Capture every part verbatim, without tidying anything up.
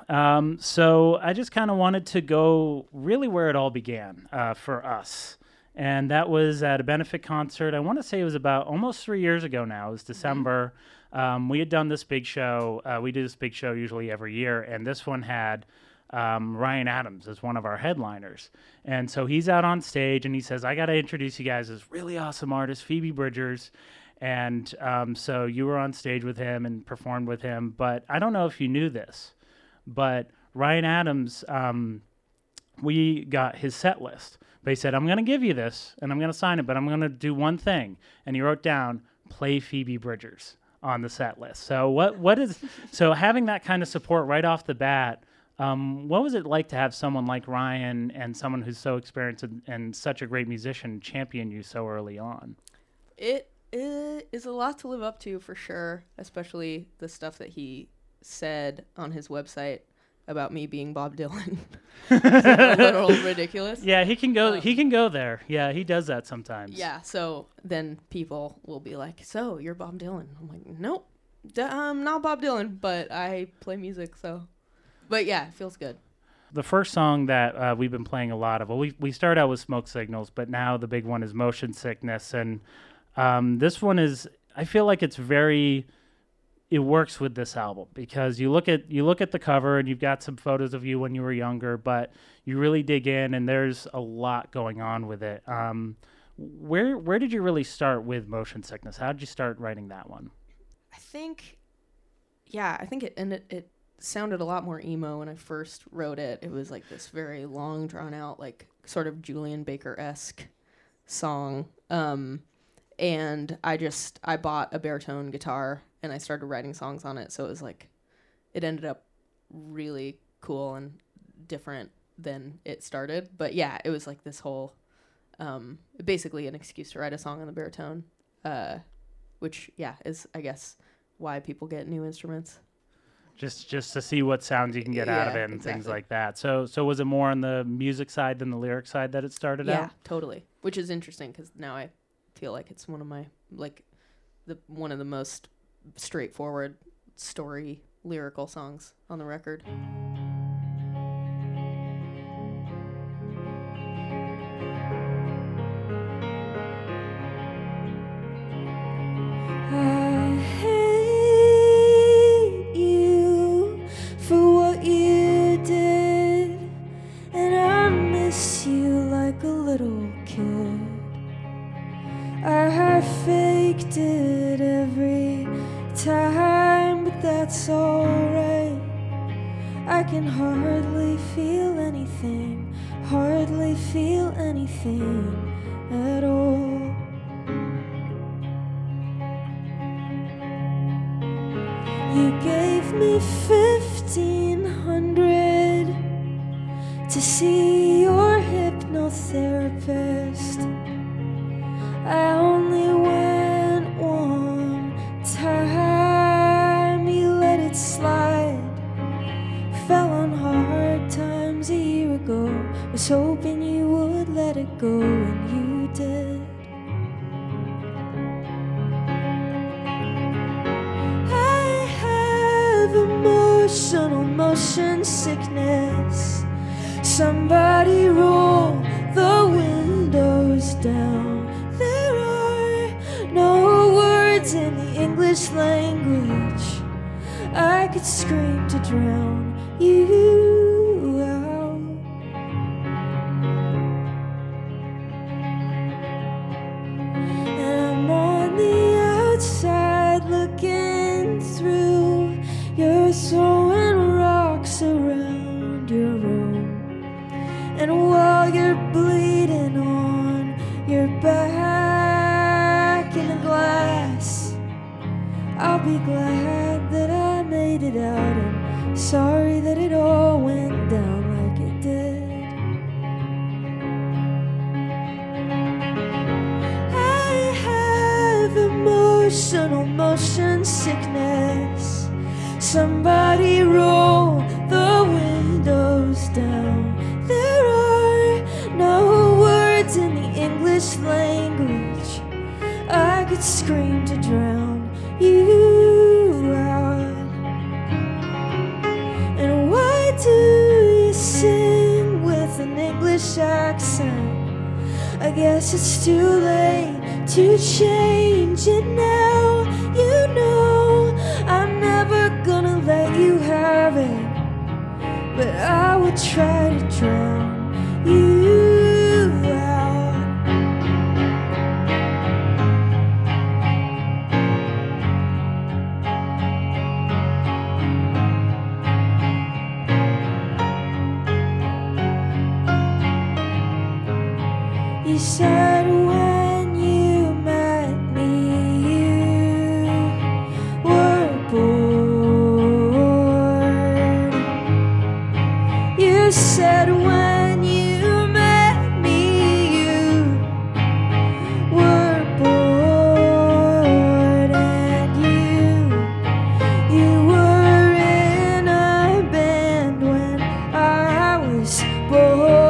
Um, so I just kind of wanted to go really where it all began uh, for us. And that was at a benefit concert. I want to say it was about almost three years ago now. It was December. Mm-hmm. Um, we had done this big show. Uh, we do this big show usually every year. And this one had um, Ryan Adams as one of our headliners. And so he's out on stage and he says, I got to introduce you guys as really awesome artist, Phoebe Bridgers. And um, so you were on stage with him and performed with him. But I don't know if you knew this, but Ryan Adams, um, we got his set list. But he said, I'm going to give you this, and I'm going to sign it, but I'm going to do one thing. And he wrote down, play Phoebe Bridgers on the set list. So what what is so having that kind of support right off the bat, um, what was it like to have someone like Ryan and someone who's so experienced and, and such a great musician champion you so early on? It, it is a lot to live up to, for sure, especially the stuff that he said on his website about me being Bob Dylan. A little ridiculous. Yeah, he can go Um, he can go there. Yeah, he does that sometimes. Yeah, so then people will be like, so you're Bob Dylan. I'm like, nope, d- I'm not Bob Dylan, but I play music, so. But yeah, it feels good. The first song that uh, we've been playing a lot of, well, we we started out with Smoke Signals, but now the big one is Motion Sickness. And um, this one is, I feel like it's very... it works with this album because you look at you look at the cover and you've got some photos of you when you were younger, but you really dig in and there's a lot going on with it. Um, where where did you really start with Motion Sickness? How did you start writing that one? I think, yeah, I think it and it, it sounded a lot more emo when I first wrote it. It was like this very long, drawn out, like sort of Julian Baker-esque song. Um, and I just I bought a baritone guitar. And I started writing songs on it, so it was like, it ended up really cool and different than it started. But yeah, it was like this whole, um, basically an excuse to write a song on the baritone, uh, which yeah is I guess why people get new instruments. Just just to see what sounds you can get yeah, out of it and exactly. things like that. So so was it more on the music side than the lyric side that it started yeah, out? Yeah, totally. Which is interesting because now I feel like it's one of my like the one of the most straightforward story lyrical songs on the record. I hate you for what you did, and I miss you like a little kid. I faked it every time, but that's alright. I can hardly feel anything, hardly feel anything at all. You gave me fifteen hundred to see your hypnotherapist. I only went one time, you let it slide. Fell on hard times a year ago, was hoping you would let it go, and you did. I have emotional motion sickness. Somebody roll the windows down. There are no words in the English language. I could scream to drown you out. And I'm on the outside looking through. You're throwing rocks around your room, and while you're bleeding on your back in the glass, I'll be glad that I made it out, and sorry that it all went down like it did. I have emotional motion sickness. Somebody roll the windows down. There are no words in the English language. I could scream to drown you out. And why I guess it's too late to change it now. You know I'm never gonna let you have it, but I will try to drown you out. You said when you met me you were bored. You said when you met me you were bored, and you you were in a band when I was born.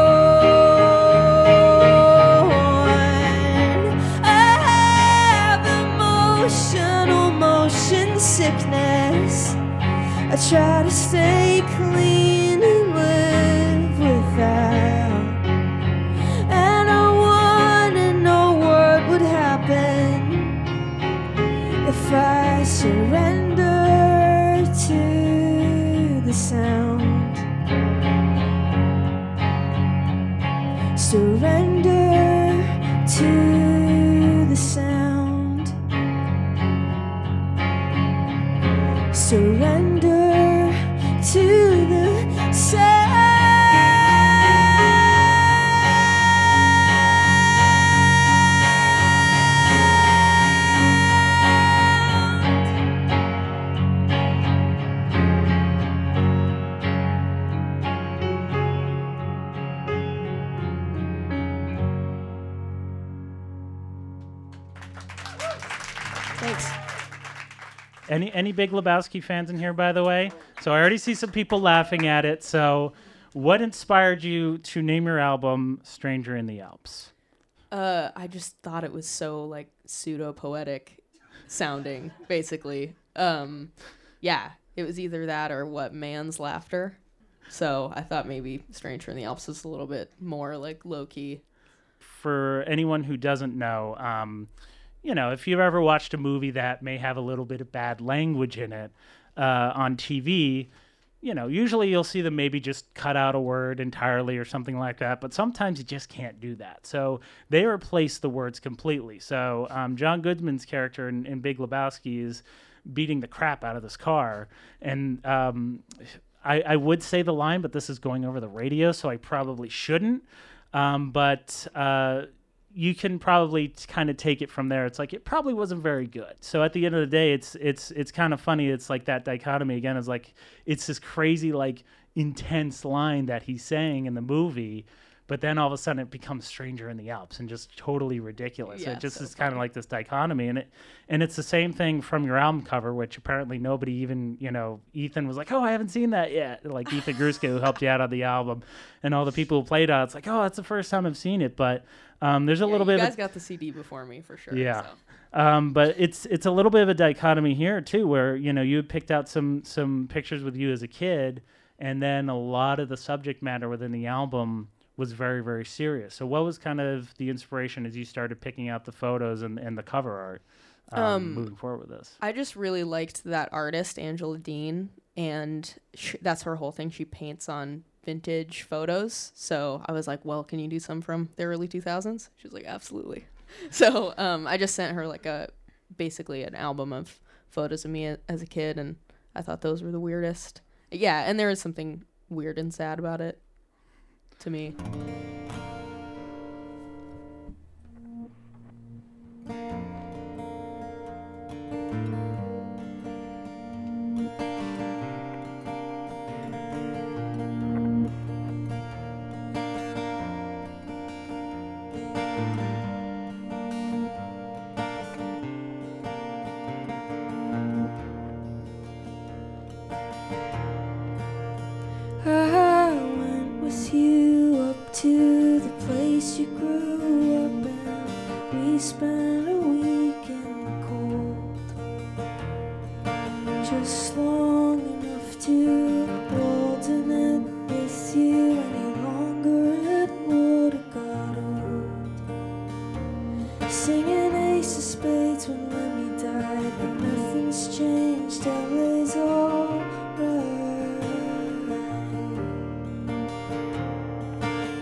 Sickness. I try to stay clean and live without, and I wanna know what would happen if I surrender to the sound. Surrender to the sound. Surrender to the sound. Thanks. Any any Big Lebowski fans in here, by the way? So I already see some people laughing at it. So what inspired you to name your album Stranger in the Alps? Uh, I just thought it was so like pseudo poetic sounding, basically. Um, yeah, it was either that or what man's laughter. So I thought maybe Stranger in the Alps was a little bit more like low key. For anyone who doesn't know, um, you know, if you've ever watched a movie that may have a little bit of bad language in it uh, on T V, you know, usually you'll see them maybe just cut out a word entirely or something like that, but sometimes you just can't do that. So they replace the words completely. So um, John Goodman's character in, in Big Lebowski is beating the crap out of this car. And um, I, I would say the line, but this is going over the radio, so I probably shouldn't. Um, but... Uh, you can probably kind of take it from there. It's like, it probably wasn't very good. So at the end of the day, it's it's it's kind of funny. It's like that dichotomy again is like, it's this crazy, like, intense line that he's saying in the movie, but then all of a sudden it becomes Stranger in the Alps and just totally ridiculous. Yeah, it just so is kind of like this dichotomy. And it and it's the same thing from your album cover, which apparently nobody even, you know, Ethan was like, oh, I haven't seen that yet. Like Ethan Gruska, who helped you out on the album, and all the people who played on it, it's like, oh, that's the first time I've seen it. But Um, there's a yeah, little you bit. You of guys a, got the C D before me for sure. Yeah, so. um, but it's it's a little bit of a dichotomy here too, where you know you had picked out some some pictures with you as a kid, and then a lot of the subject matter within the album was very very serious. So what was kind of the inspiration as you started picking out the photos and, and the cover art um, Um, moving forward with this? I just really liked that artist, Angela Dean, and sh- that's her whole thing. She paints on vintage photos. So I was like, well, can you do some from the early two thousands? She was like, absolutely. So um, I just sent her like a basically an album of photos of me a- as a kid, and I thought those were the weirdest. Yeah, and there is something weird and sad about it to me. I went with you up to the place you grew up in. We spent a week in the cold, just long enough to hold in it with you any longer. It would have got old.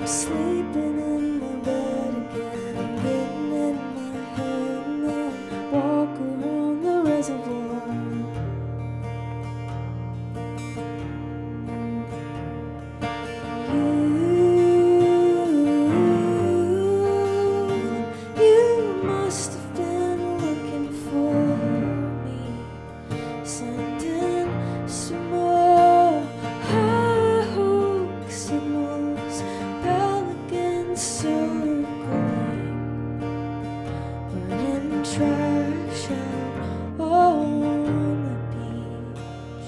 sleeping in my bed again. I'm getting in my head and then walk around the reservoir. You, you must have been looking for me, sending some more high hook signals, pelicans circling, burning trash out on the beach.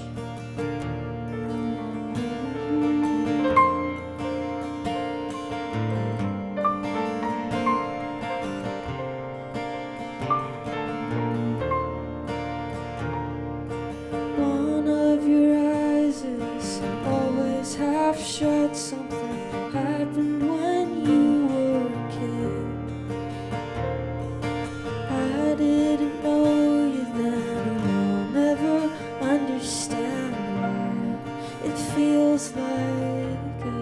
One of your eyes is always half shut. Something happened when you were a kid. I didn't know you then, and I'll never understand why it feels like I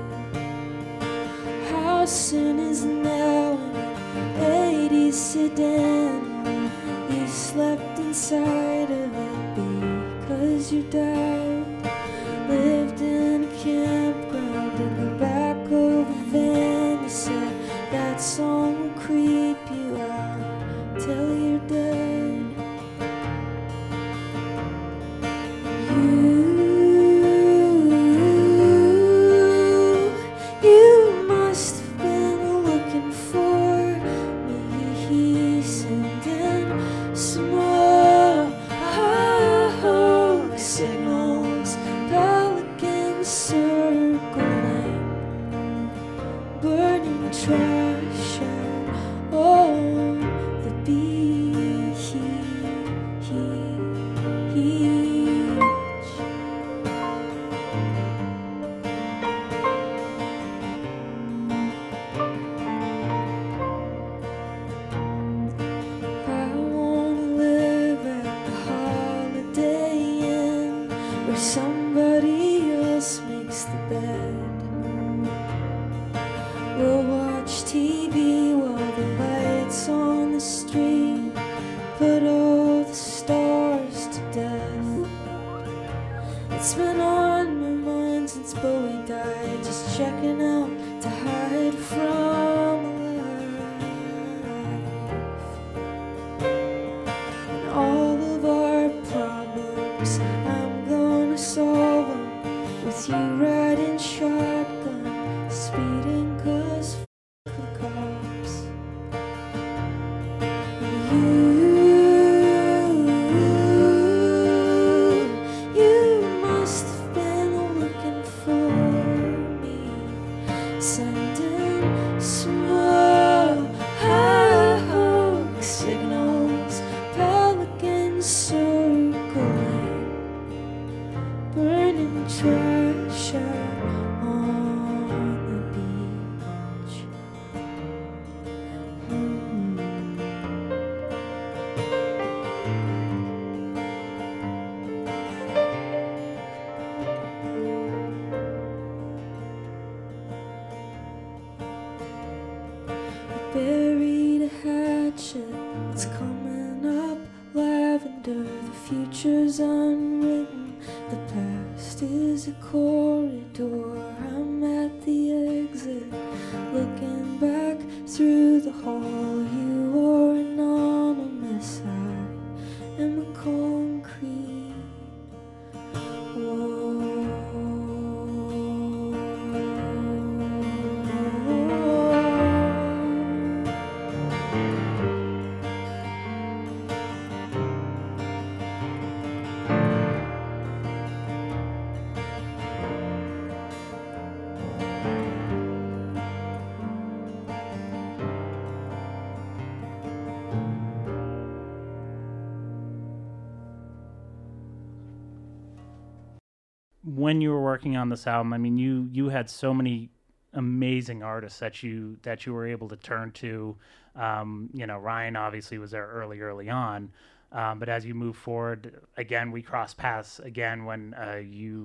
did. How soon is now in an eighties sedan? You slept inside of it because your dad lived in a campground in the back of a van. He said that song will creep you out till you're dead. You, you must have been looking for me, sending some more high hook signals, pelicans circling, burning trash out on the beach. I wanna live at the Holiday Inn where somebody else makes the bed. We'll watch T V while the lights on the street put all the stars to death. It's been on my mind since Bowie died, just checking out to hide from and all of our problems. I'm gonna solve them with you riding shotgun, speeding 'cause f- the cops. You, you must have been looking for me, sending some more high hook signals, pelicans circling, burning trash out on the beach. Hmm. Buried a hatchet, it's coming up lavender. The future's unwritten, the past is a corridor. I'm at the exit, looking back through the hall. You are anonymous, I am a concrete wall. When you were working on this album, I mean, you you had so many amazing artists that you that you were able to turn to. Um, you know, Ryan obviously was there early, early on, um, but as you move forward, again, we crossed paths again when uh, you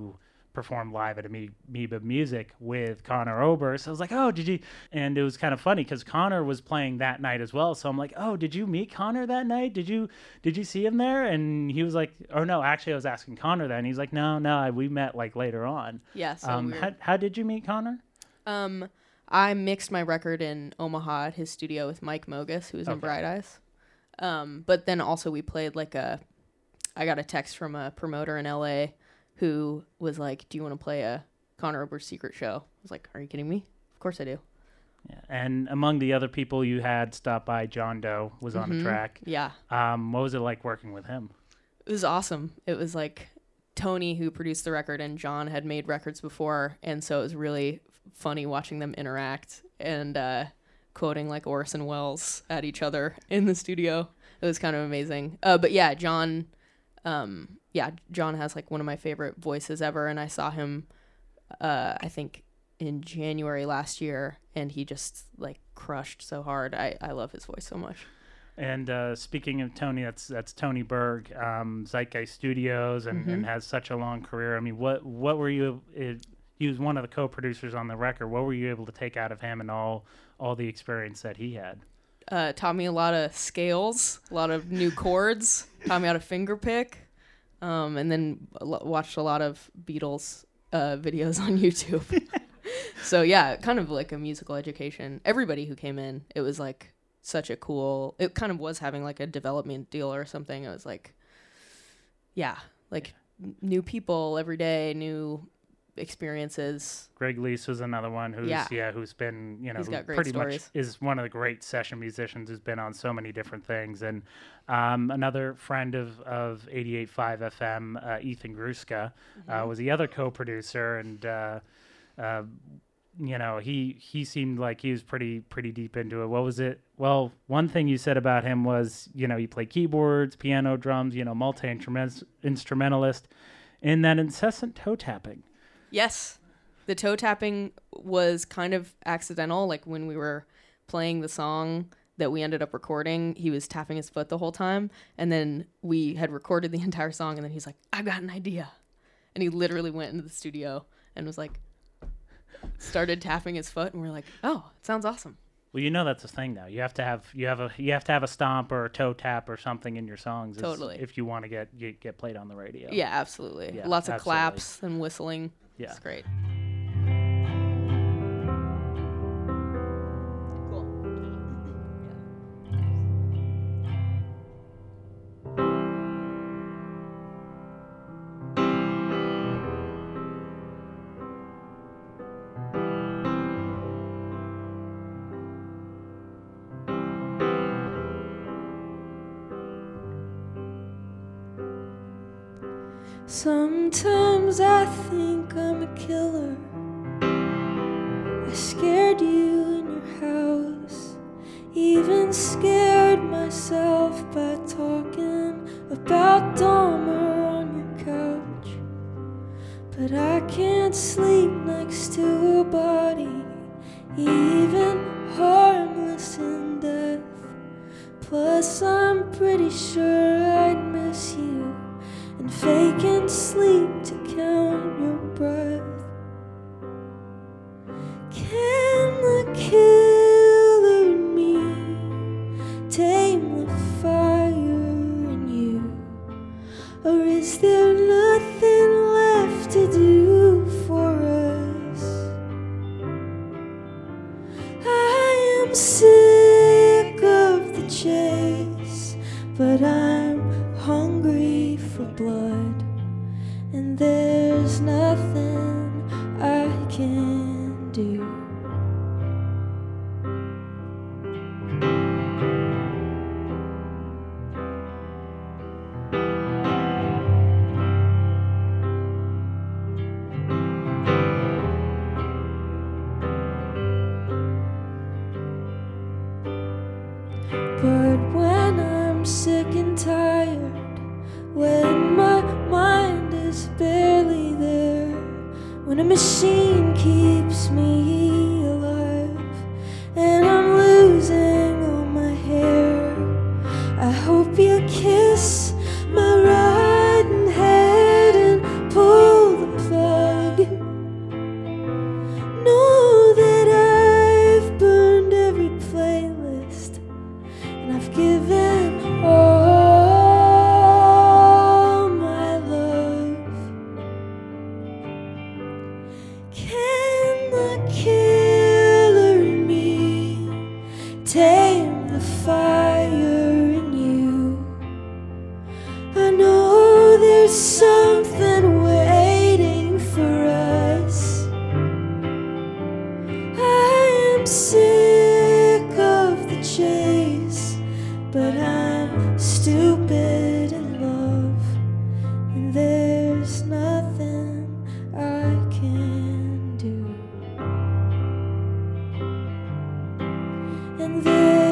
performed live at Ame- Amoeba Music with Connor Oberst. I was like, oh, did you? And it was kind of funny because Connor was playing that night as well. So I'm like, oh, did you meet Connor that night? Did you did you see him there? And he was like, oh no, actually I was asking Connor that, and he's like, no, no, I, we met like later on. Yeah. So um, weird. how, how did you meet Connor? Um, I mixed my record in Omaha at his studio with Mike Mogus, who was in Okay. Bright Eyes. Um, but then also we played like a. I got a text from a promoter in L A who was like, do you want to play a Connor Oberst secret show? I was like, are you kidding me? Of course I do. Yeah. And among the other people you had stop by, John Doe was on the Mhm. track. Yeah. Um, what was it like working with him? It was awesome. It was like Tony, who produced the record, and John had made records before. And so it was really f- funny watching them interact and uh, quoting like Orson Welles at each other in the studio. It was kind of amazing. Uh, but yeah, John... Um, yeah, John has like one of my favorite voices ever, and I saw him, uh, I think in January last year, and he just like crushed so hard. I, I love his voice so much. And uh, speaking of Tony, that's that's Tony Berg, um, Zeitgeist Studios, and, Mhm. and has such a long career. I mean, what what were you? It, he was one of the co-producers on the record. What were you able to take out of him and all all the experience that he had? Uh, taught me a lot of scales, a lot of new chords, taught me how to finger pick, um, and then a lo- watched a lot of Beatles uh, videos on YouTube. So yeah, kind of like a musical education. Everybody who came in, it was like such a cool, it kind of was having like a development deal or something. It was like, yeah, like n- new people every day, new experiences. Greg Leese was another one who's yeah, Yeah. who's been you know He's got great pretty stories. much is one of the great session musicians who's been on so many different things. And um, another friend of of eighty-eight point five F M, uh, Ethan Gruska, uh, was the other co-producer, and uh, uh, you know he he seemed like he was pretty pretty deep into it. What was it? Well, one thing you said about him was you know he played keyboards, piano, drums, you know multi instrumentalist, and that incessant toe tapping. Yes. The toe tapping was kind of accidental. Like when we were playing the song that we ended up recording, he was tapping his foot the whole time. And then we had recorded the entire song, and then he's like, I've got an idea. And he literally went into the studio and was like, started tapping his foot, and we're like, oh, it sounds awesome. Well, you know that's a thing now. You have to have you have a you have to have a stomp or a toe tap or something in your songs. as- Totally. If you want to get, get get played on the radio. Yeah, absolutely. Yeah, Lots of absolutely. claps and whistling. Yeah. It's great. Cool. Sometimes I think I'm a killer. I scared you in your house, even scared myself by talking about Dahmer on your couch. But I can't sleep next to a body, even harmless in death. Plus I'm pretty sure I'd miss you and faking sleep to count your breath. Can the killer in me tame the fire in you? Or is there nothing left to do for us? I am sick of the chase, but I'm hungry for blood, and there's nothing I can do. But when I'm sick and tired, when my mind is barely there, when a machine keeps me alive and I'm losing all my hair, I hope you kiss my rotten head and pull the plug Can the killer in me tame the fire in you? I know there's something waiting for us. I am sick of the chase, but I'm stupid in love, and there's nothing I can do. And there